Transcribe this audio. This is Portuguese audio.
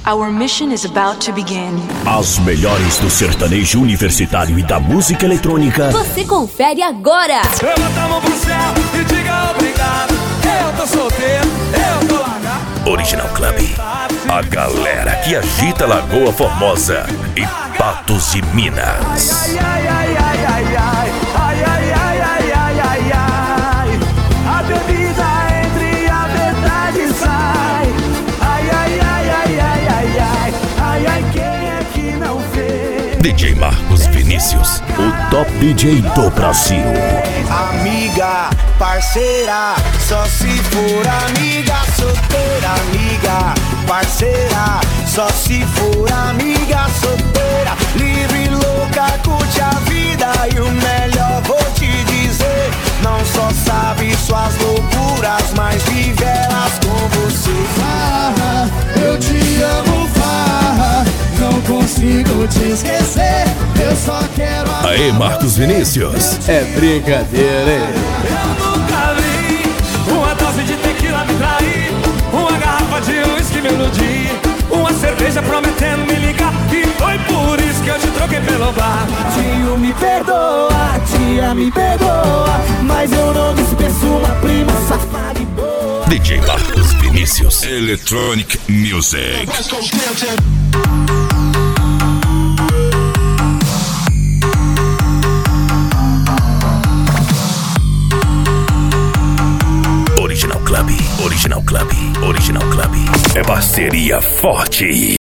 Our mission is about to begin. As melhores do sertanejo universitário e da música eletrônica. Você confere agora. Levanta a mão pro céu e diga obrigado. Eu tô solteiro, eu tô largado. Original Club. A galera que agita Lagoa Formosa e Patos de Minas. Ai, ai, ai, ai, ai, ai. Ai, ai, ai, ai, ai, ai, ai. A bebida entra e a verdade sai. Ai, ai, ai, ai, ai, ai, ai. Ai, ai, quem é que não fez? DJ Marcos Vinícius, o top DJ do Brasil. Amiga, parceira, só se for amiga, solteira, amiga, parceira, só se for amiga, solteira, livre, louca, curte a vida e o melhor vou te dizer, não só sabe suas loucuras, mas vive elas com você. Farra, eu te amo, farra, não consigo te esquecer, eu só quero amar. Aê, Marcos Vinícius. É brincadeira, hein? Eu nunca vi uma dose de tequila me trair, uma garrafa de uísque me iludir, uma cerveja prometendo me ligar, e foi por isso que eu te troquei pelo bar. Tio, me perdoa, tia, me perdoa, mas eu não dispenso uma prima safada e boa. DJ Marcos Vinícius. Electronic Music. Original Club. Original Club. Original Club. É parceria forte.